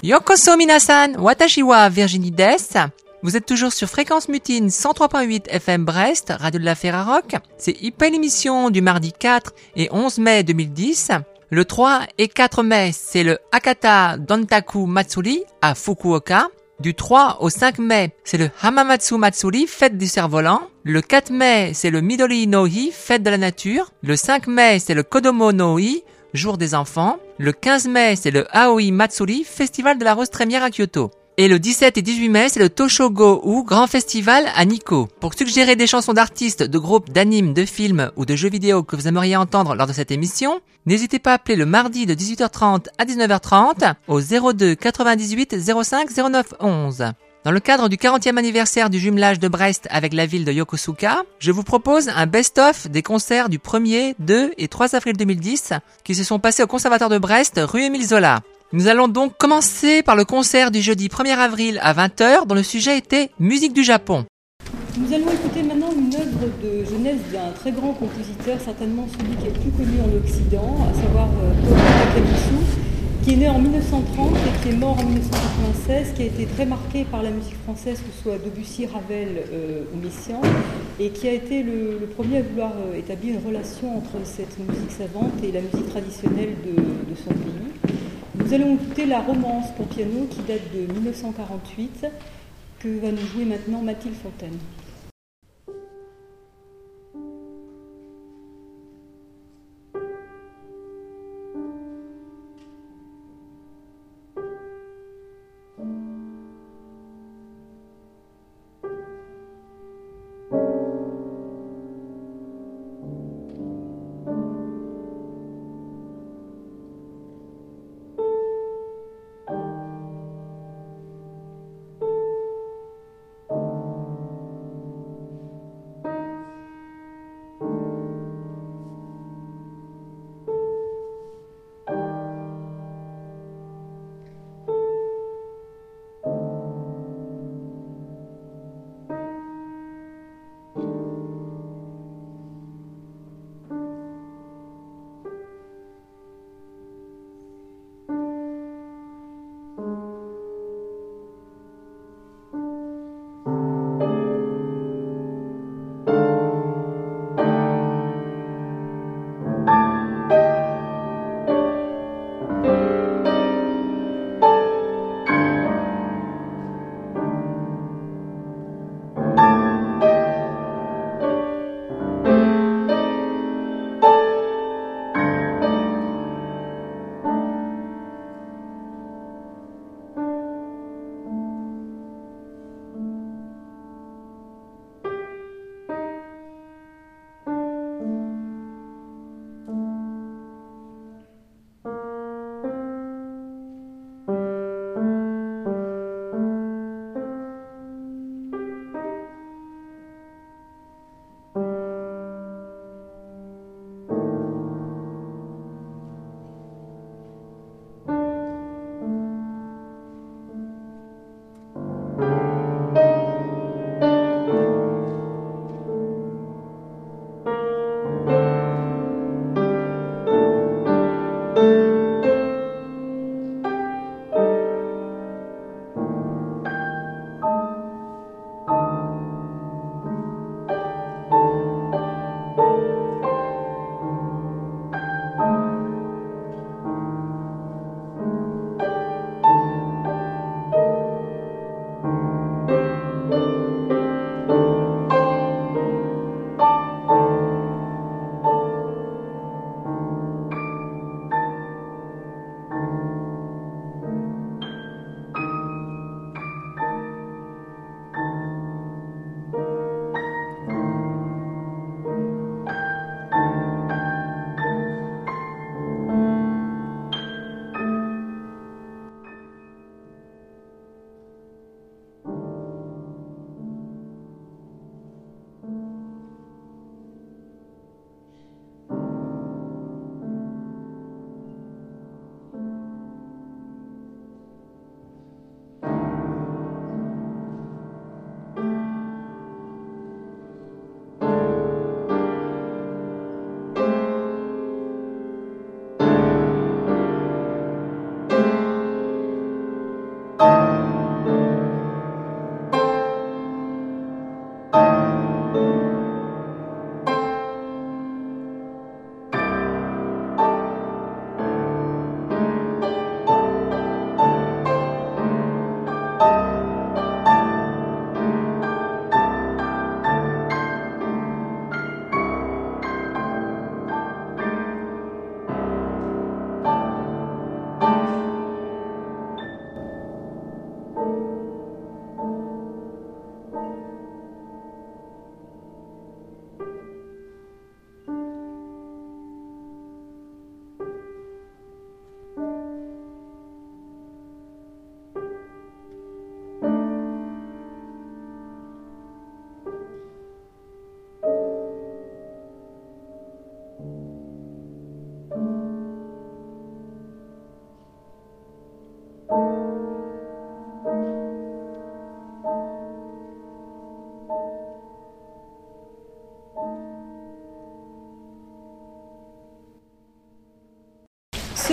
Yokoso minasan, watashi wa Virginie desu. Vous êtes toujours sur Fréquence Mutine 103.8 FM Brest, Radio de la Ferrarock. C'est Ippo l'émission du mardi 4 et 11 mai 2010. Le 3 et 4 mai, c'est le Hakata Dontaku Matsuri à Fukuoka. Du 3 au 5 mai, c'est le Hamamatsu Matsuri, fête du cerf-volant. Le 4 mai, c'est le Midori no Hi, fête de la nature. Le 5 mai, c'est le Kodomo no Hi, jour des enfants. Le 15 mai, c'est le Aoi Matsuri, festival de la rose trémière à Kyoto. Et le 17 et 18 mai, c'est le Toshogo-u, grand festival à Nikko. Pour suggérer des chansons d'artistes, de groupes, d'animes, de films ou de jeux vidéo que vous aimeriez entendre lors de cette émission, n'hésitez pas à appeler le mardi de 18h30 à 19h30 au 02 98 05 09 11. Dans le cadre du 40e anniversaire du jumelage de Brest avec la ville de Yokosuka, je vous propose un best-of des concerts du 1er, 2 et 3 avril 2010 qui se sont passés au Conservatoire de Brest, rue Émile Zola. Nous allons donc commencer par le concert du jeudi 1er avril à 20h dont le sujet était musique du Japon. Nous allons écouter maintenant une œuvre de jeunesse d'un très grand compositeur, certainement celui qui est le plus connu en Occident, à savoir Toru Takemitsu, qui est né en 1930 et qui est mort en 1996, qui a été très marqué par la musique française, que ce soit Debussy, Ravel ou Messiaen, et qui a été le premier à vouloir établir une relation entre cette musique savante et la musique traditionnelle de son pays. Nous allons écouter la romance pour piano qui date de 1948, que va nous jouer maintenant Mathilde Fontaine.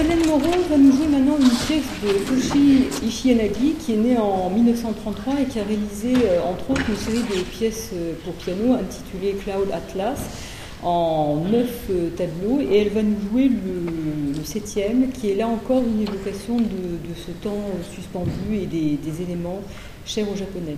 Hélène Moreau va nous jouer maintenant une pièce de Toshi Ishiyanagi qui est née en 1933 et qui a réalisé entre autres une série de pièces pour piano intitulée Cloud Atlas en 9 tableaux, et elle va nous jouer le 7e qui est là encore une évocation de ce temps suspendu et des éléments chers aux Japonais.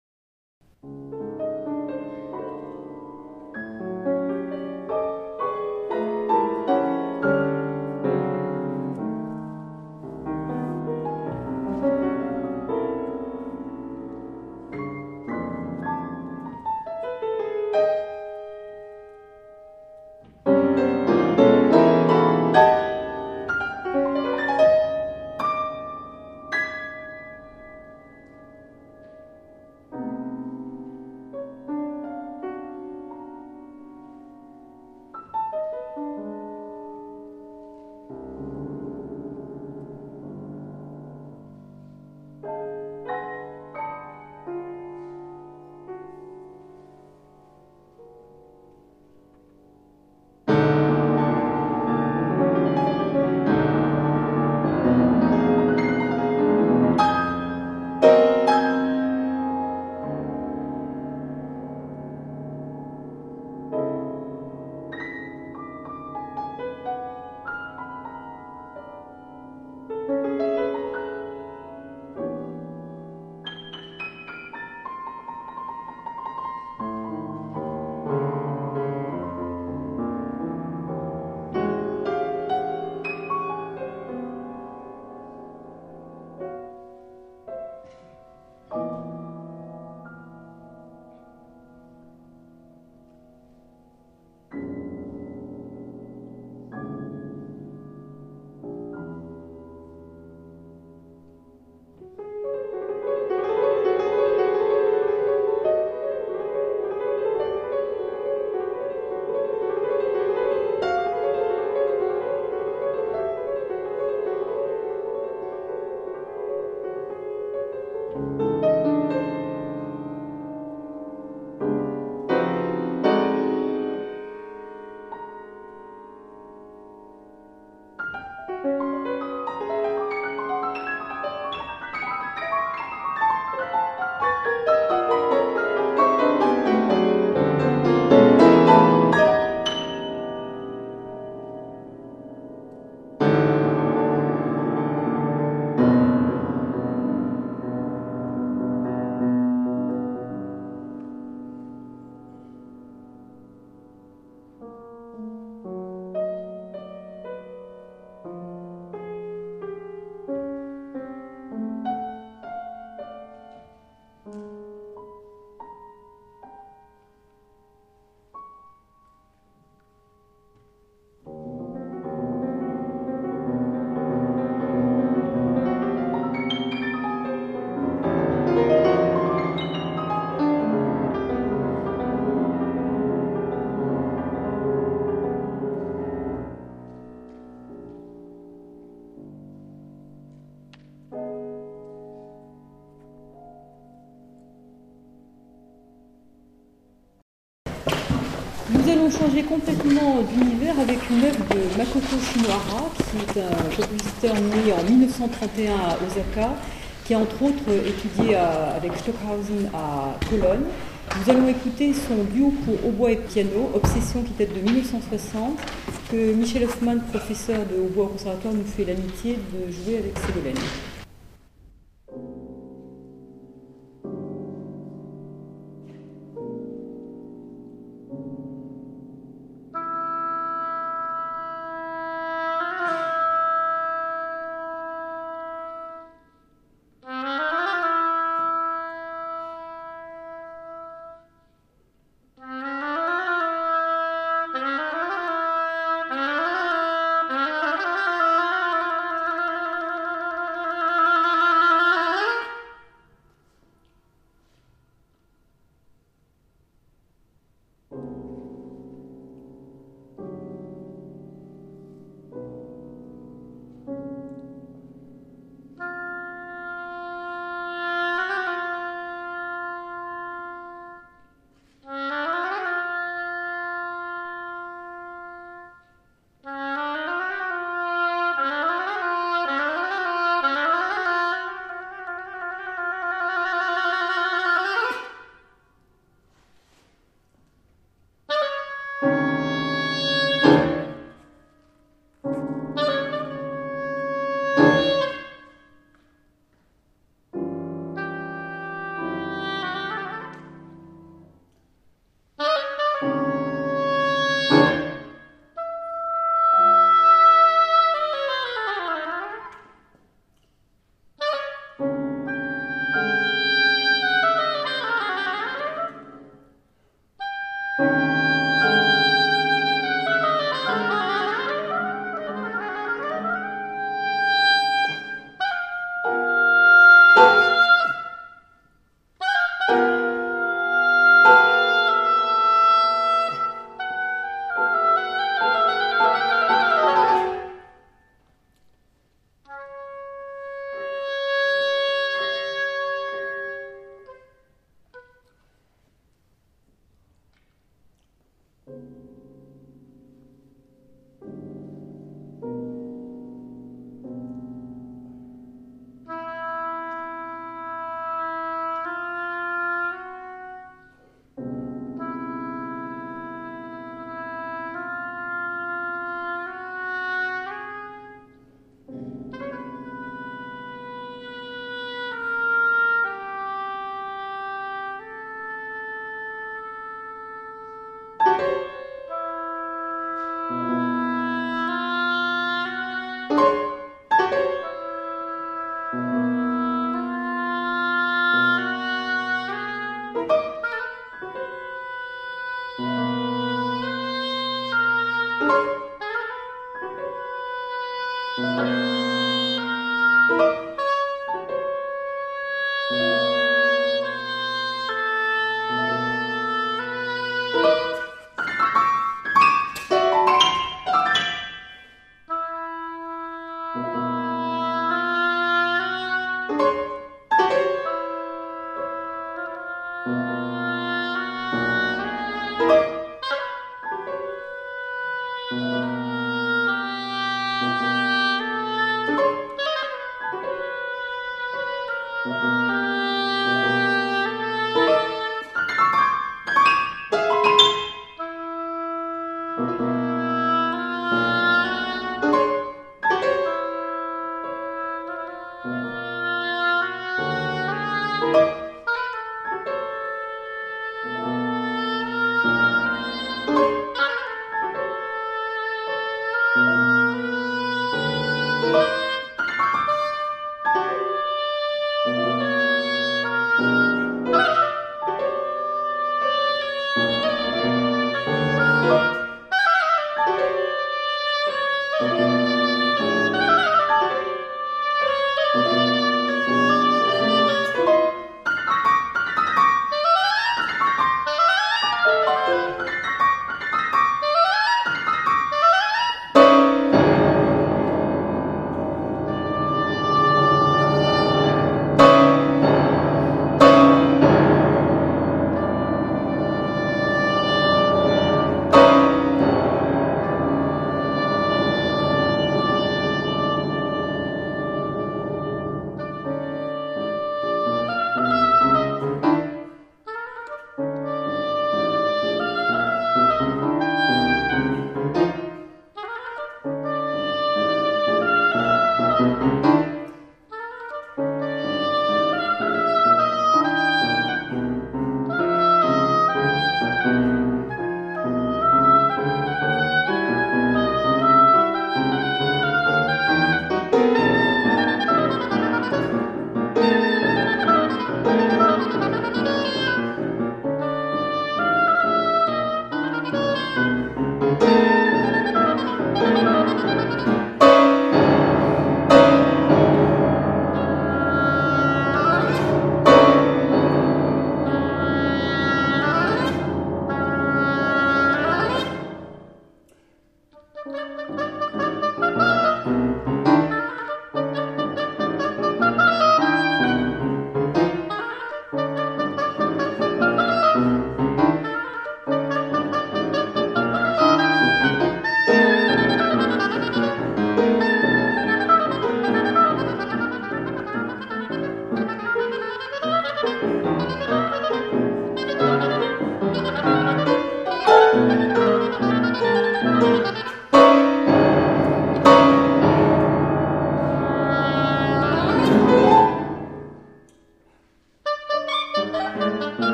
Nous allons changer complètement d'univers avec une œuvre de Makoto Shinohara, qui est un compositeur né en 1931 à Osaka, qui a entre autres étudié avec Stockhausen à Cologne. Nous allons écouter son duo pour hautbois et piano, Obsession, qui date de 1960, que Michel Hoffman, professeur de hautbois au conservatoire, nous fait l'amitié de jouer avec Ségolène.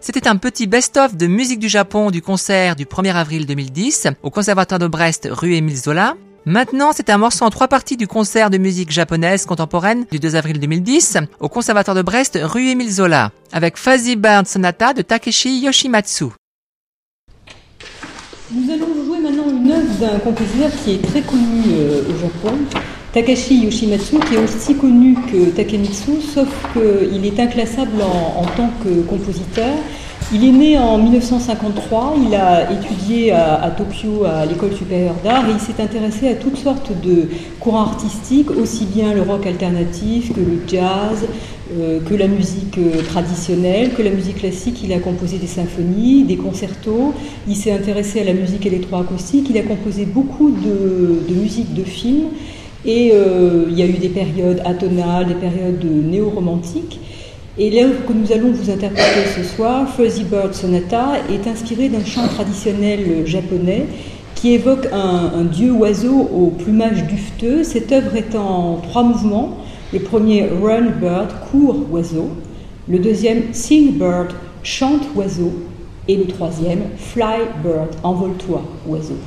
C'était un petit best-of de musique du Japon du concert du 1er avril 2010 au Conservatoire de Brest rue Émile Zola. Maintenant, c'est un morceau en 3 parties du concert de musique japonaise contemporaine du 2 avril 2010 au Conservatoire de Brest rue Émile Zola avec Fuzzy Bird Sonata de Takeshi Yoshimatsu. Nous allons jouer maintenant une œuvre d'un compositeur qui est très connu au Japon, Takashi Yoshimatsu, qui est aussi connu que Takemitsu, sauf qu'il est inclassable en tant que compositeur. Il est né en 1953, il a étudié à Tokyo à l'école supérieure d'art et il s'est intéressé à toutes sortes de courants artistiques, aussi bien le rock alternatif que le jazz, que la musique traditionnelle, que la musique classique. Il a composé des symphonies, des concertos, il s'est intéressé à la musique électroacoustique, il a composé beaucoup de musique de film et il y a eu des périodes atonales, des périodes néo-romantiques. Et l'œuvre que nous allons vous interpréter ce soir, Fuzzy Bird Sonata, est inspirée d'un chant traditionnel japonais qui évoque un dieu oiseau au plumage duveteux. Cette œuvre est en 3 mouvements. Le premier, Run Bird, cours oiseau. Le deuxième, Sing Bird, chante oiseau. Et le troisième, Fly Bird, envole-toi oiseau.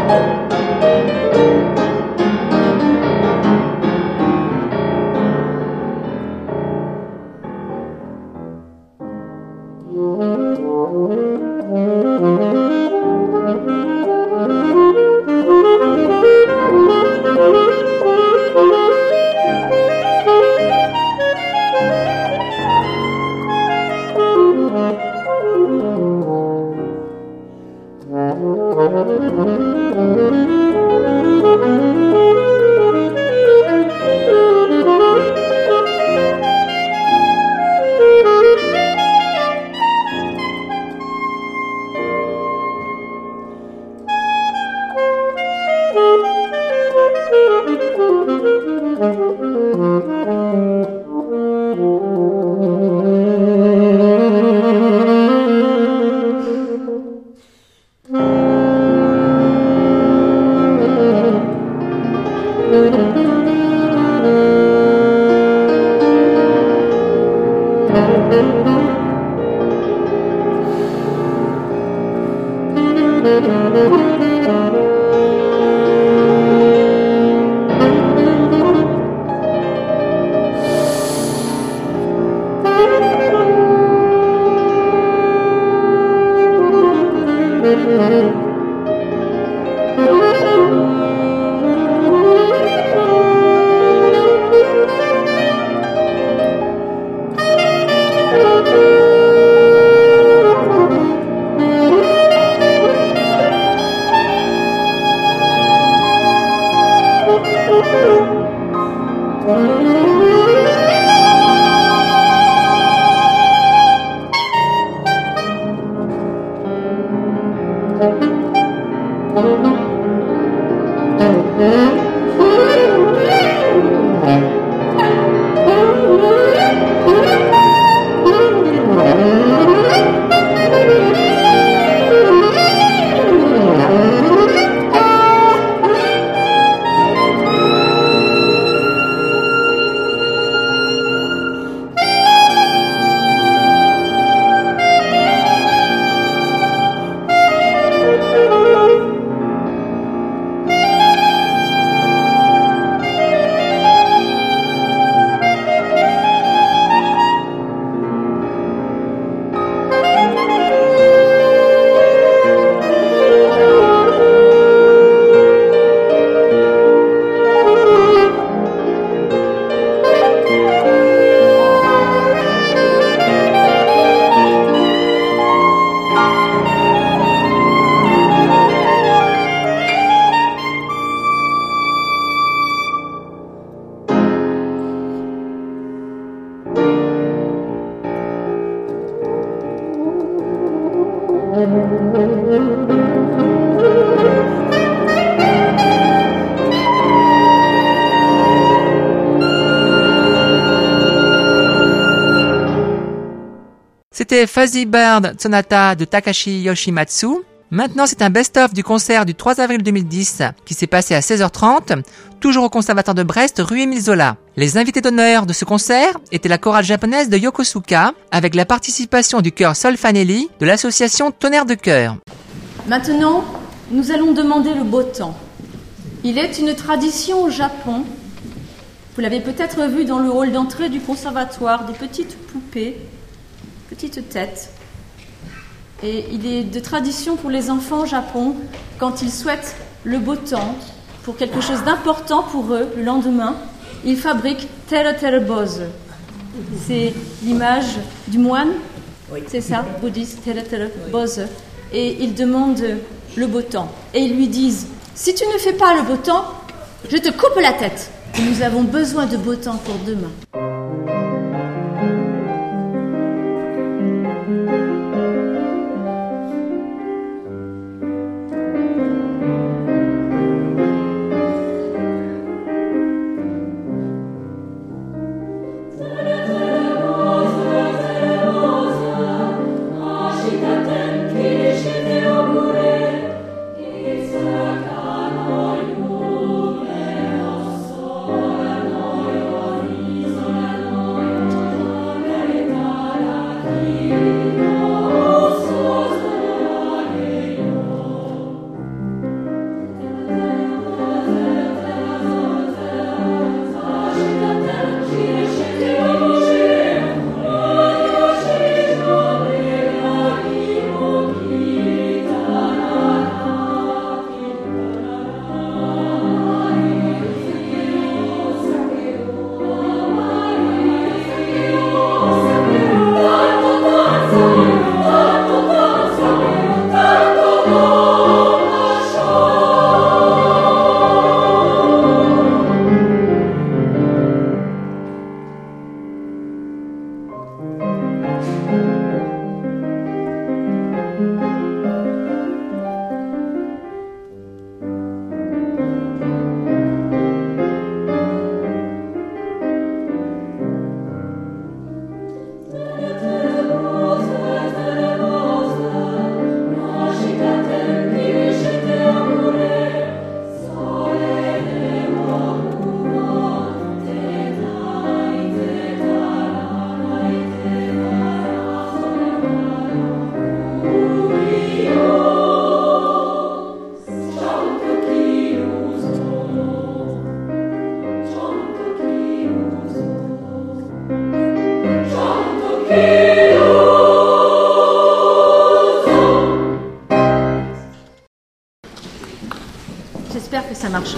C'était Fuzzy Bird Sonata de Takashi Yoshimatsu. Maintenant, c'est un best-of du concert du 3 avril 2010 qui s'est passé à 16h30, toujours au Conservatoire de Brest, rue Émile Zola. Les invités d'honneur de ce concert étaient la chorale japonaise de Yokosuka, avec la participation du chœur Solfanelli de l'association Tonnerre de Chœur. Maintenant, nous allons demander le beau temps. Il est une tradition au Japon. Vous l'avez peut-être vu dans le hall d'entrée du conservatoire, des petites poupées, petites têtes. Et il est de tradition pour les enfants au Japon, quand ils souhaitent le beau temps, pour quelque chose d'important pour eux, le lendemain, ils fabriquent Tere Tere Bose. C'est l'image du moine, oui. C'est ça, bouddhiste, Tere Tere Bose. Et ils demandent le beau temps. Et ils lui disent, si tu ne fais pas le beau temps, je te coupe la tête. Et nous avons besoin de beau temps pour demain. J'espère que ça marchera.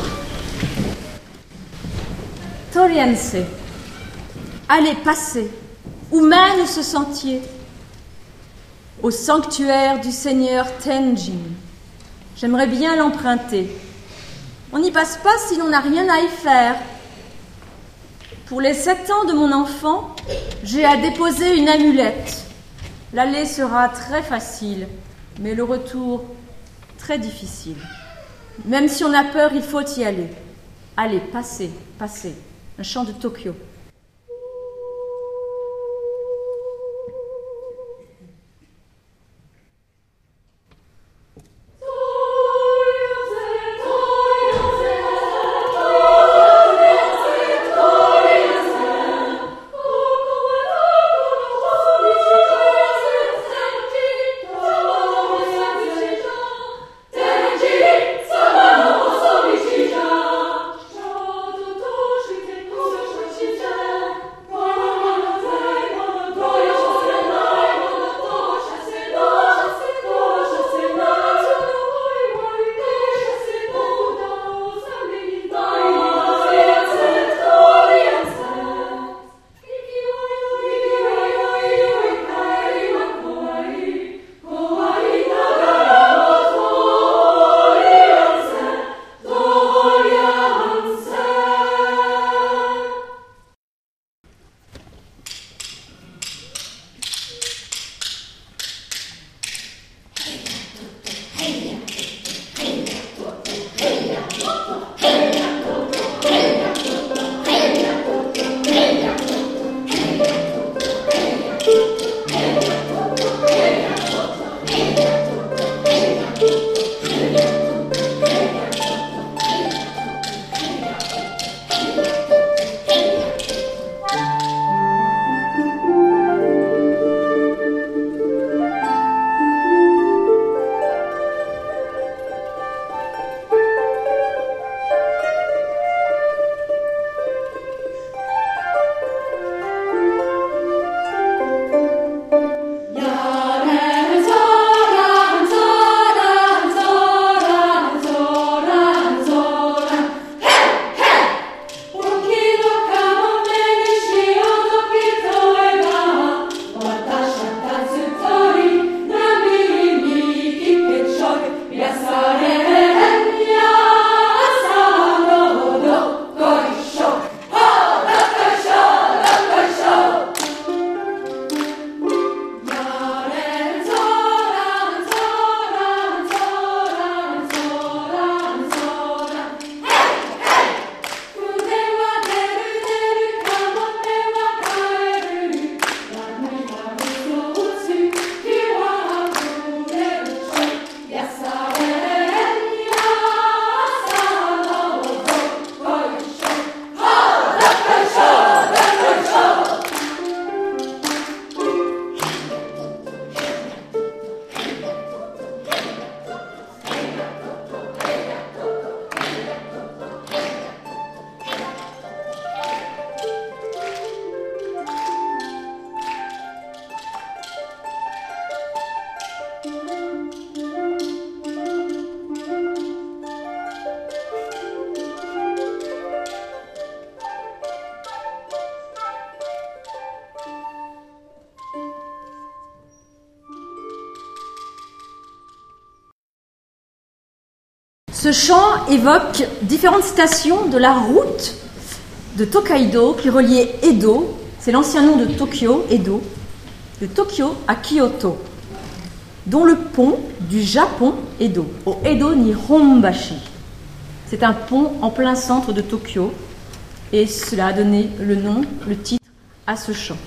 Toriense. Allez, passez. Où mène ce sentier? Au sanctuaire du seigneur Tenjin. J'aimerais bien l'emprunter. On n'y passe pas si l'on n'a rien à y faire. Pour les 7 ans de mon enfant, j'ai à déposer une amulette. L'aller sera très facile, mais le retour très difficile. Même si on a peur, il faut y aller. Allez, passez, passez. Un chant de Tokyo. Ce chant évoque différentes stations de la route de Tokaido qui reliait Edo, c'est l'ancien nom de Tokyo, Edo, de Tokyo à Kyoto, dont le pont du Japon Edo, au Edo Nihonbashi. C'est un pont en plein centre de Tokyo et cela a donné le nom, le titre à ce chant.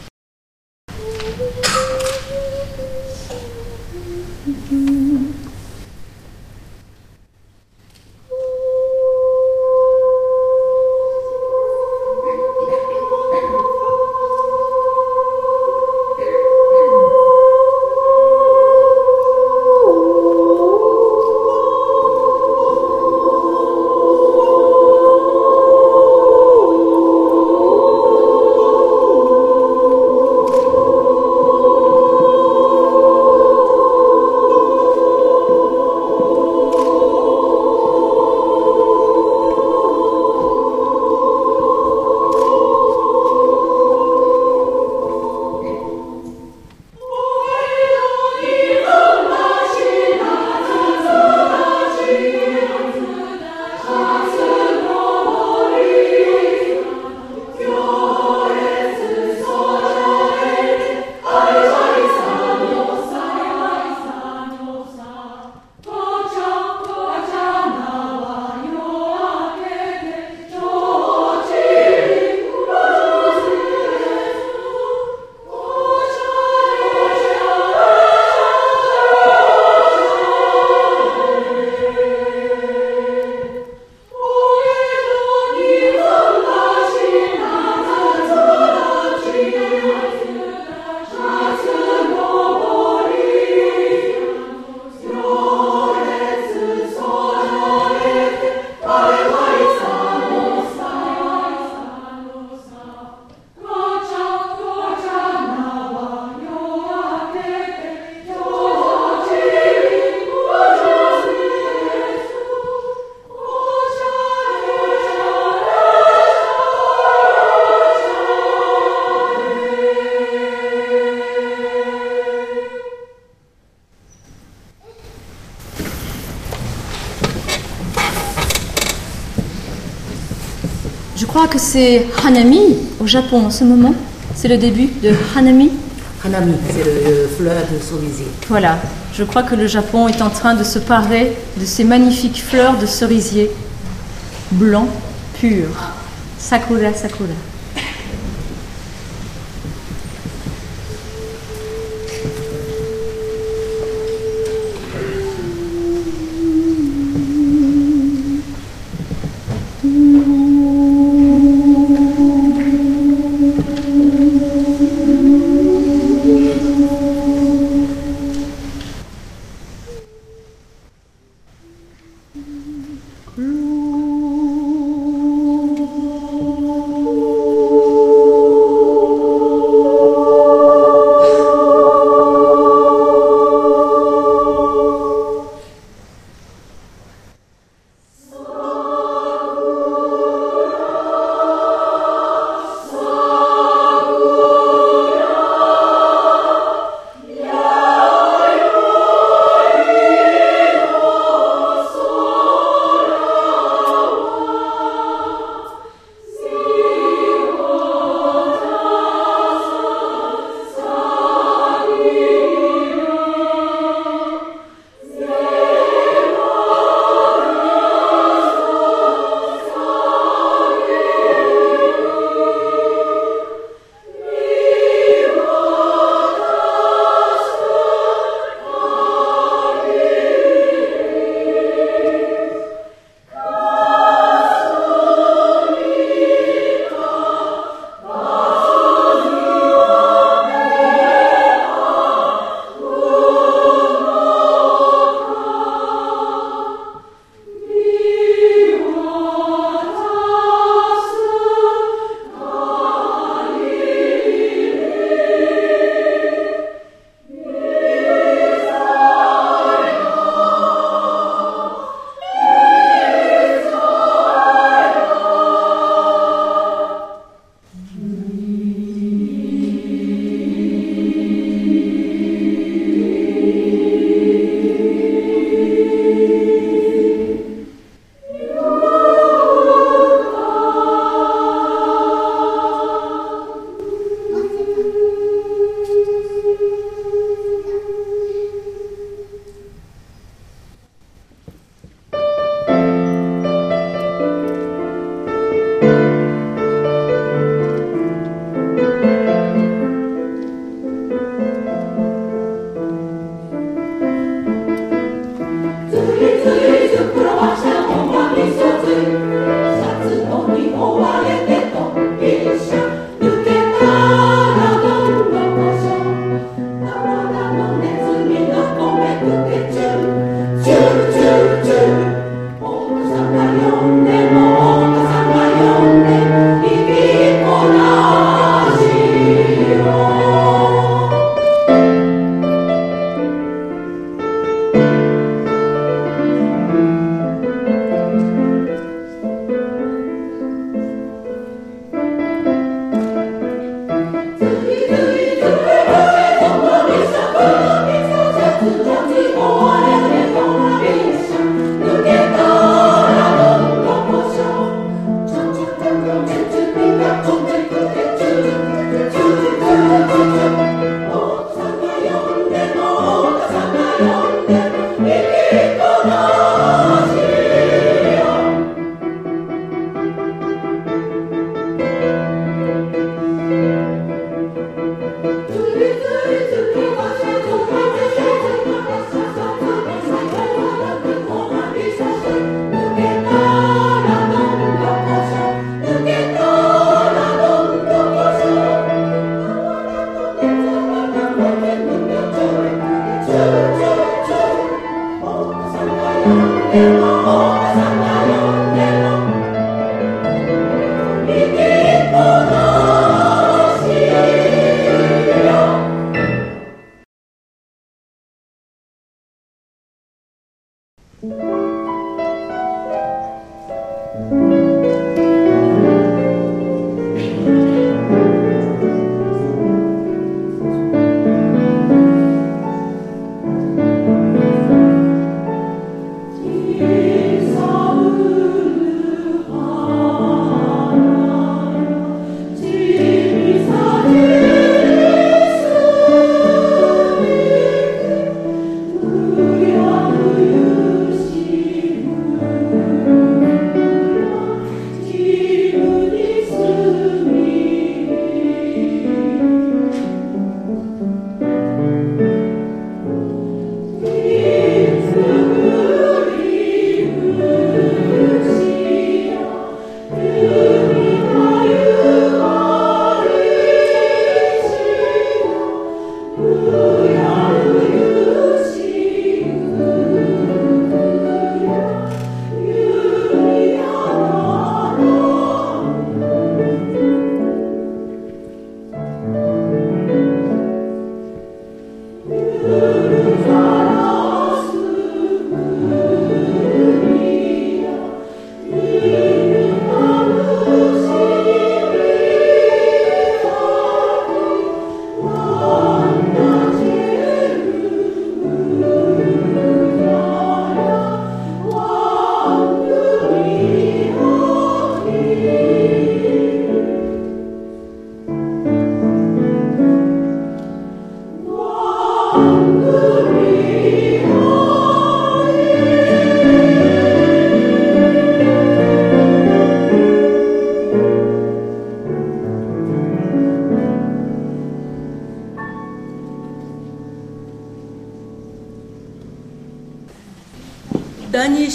Je crois que c'est Hanami au Japon en ce moment. C'est le début de Hanami. Hanami, c'est le fleur de cerisier. Voilà, je crois que le Japon est en train de se parer de ces magnifiques fleurs de cerisier blanc, pur. Sakura, sakura.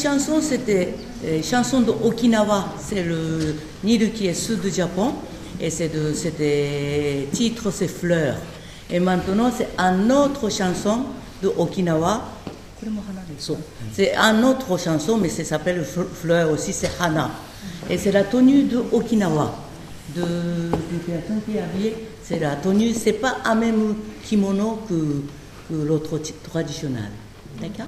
chanson, c'était chanson d'Okinawa. C'est l'île qui est sud du Japon. Et c'était titre, c'est Fleurs. Et maintenant, c'est une autre chanson d'Okinawa. C'est une autre chanson, mais ça s'appelle Fleurs aussi, c'est Hana. Et c'est la tenue d'Okinawa. De personnes qui habillent, c'est la tenue, c'est pas un même kimono que l'autre traditionnel. D'accord?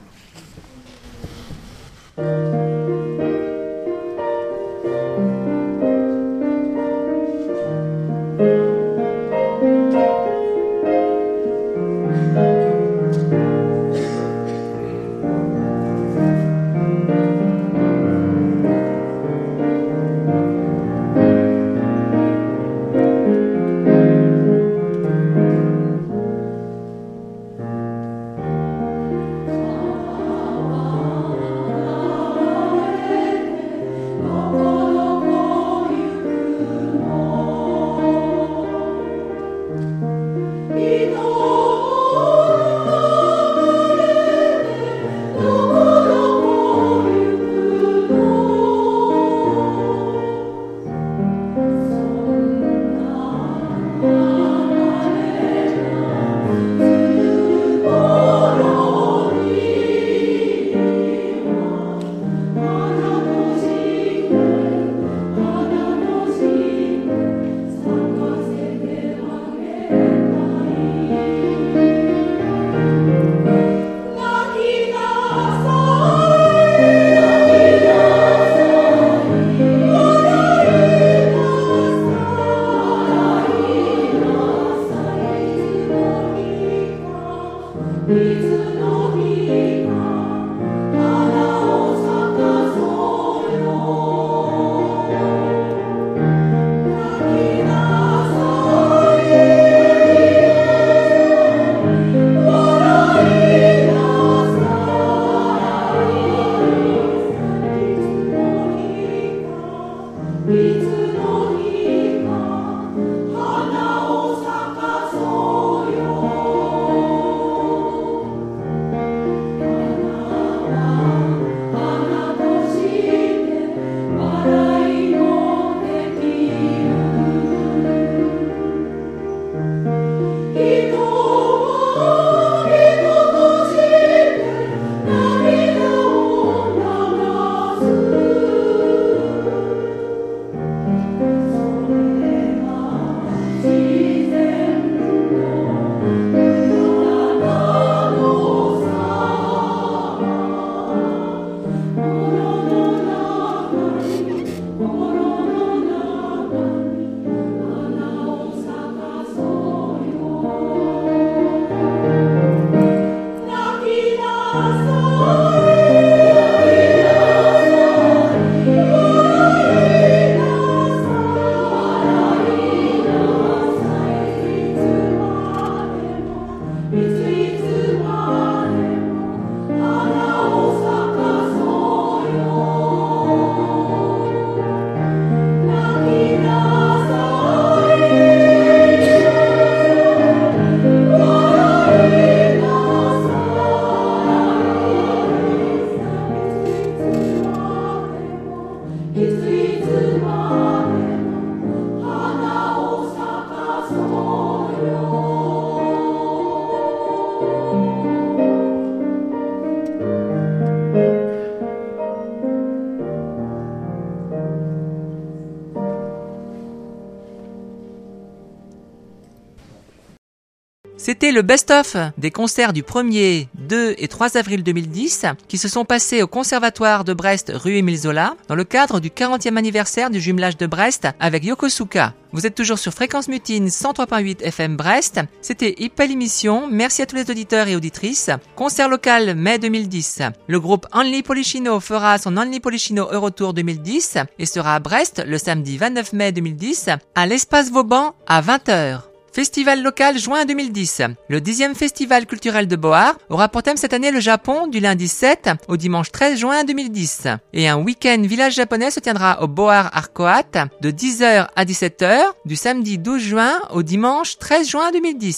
C'était le best-of des concerts du 1er, 2 et 3 avril 2010 qui se sont passés au Conservatoire de Brest rue Émile Zola dans le cadre du 40e anniversaire du jumelage de Brest avec Yokosuka. Vous êtes toujours sur Fréquence Mutine 103.8 FM Brest. C'était Hippel Émission. Merci à tous les auditeurs et auditrices. Concert local mai 2010. Le groupe Only Polichinno fera son Only Polichinno Eurotour 2010 et sera à Brest le samedi 29 mai 2010 à l'Espace Vauban à 20h. Festival local juin 2010. Le 10e festival culturel de Boar aura pour thème cette année le Japon du lundi 7 au dimanche 13 juin 2010. Et un week-end village japonais se tiendra au Boar Arcoat de 10h à 17h du samedi 12 juin au dimanche 13 juin 2010.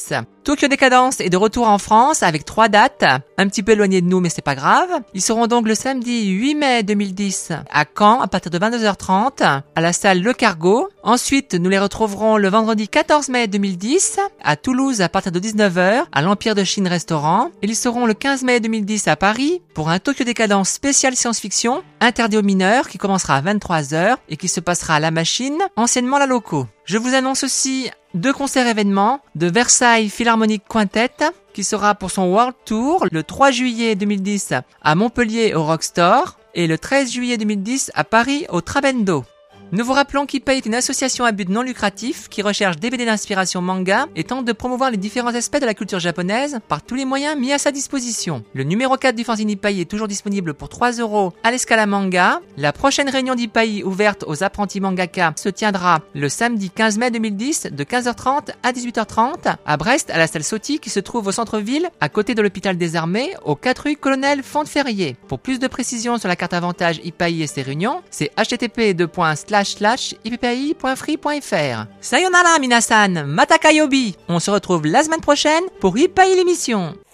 Tokyo Décadence est de retour en France avec 3 dates, un petit peu éloignées de nous mais c'est pas grave. Ils seront donc le samedi 8 mai 2010 à Caen à partir de 22h30 à la salle Le Cargo. Ensuite, nous les retrouverons le vendredi 14 mai 2010 à Toulouse à partir de 19h à l'Empire de Chine Restaurant. Ils seront le 15 mai 2010 à Paris pour un Tokyo Décadence spécial science-fiction interdit aux mineurs qui commencera à 23h et qui se passera à la Machine, anciennement la Loco. Je vous annonce aussi 2 concerts événements de Versailles Philharmonic Quintet qui sera pour son World Tour le 3 juillet 2010 à Montpellier au Rockstore et le 13 juillet 2010 à Paris au Trabendo. Nous vous rappelons qu'IPAI est une association à but non lucratif qui recherche DVD d'inspiration manga et tente de promouvoir les différents aspects de la culture japonaise par tous les moyens mis à sa disposition. Le numéro 4 du fanzine IPAI est toujours disponible pour 3€ à l'Escala Manga. La prochaine réunion d'IPAI ouverte aux apprentis mangaka se tiendra le samedi 15 mai 2010 de 15h30 à 18h30 à Brest à la salle Sauty qui se trouve au centre-ville à côté de l'hôpital des armées au 4 rue Colonel Fonteferrier. Pour plus de précisions sur la carte avantage IPAI et ses réunions, c'est http://ipai.free.fr. Sayonara minasan, mata kayobi. On se retrouve la semaine prochaine pour IPAI l'émission.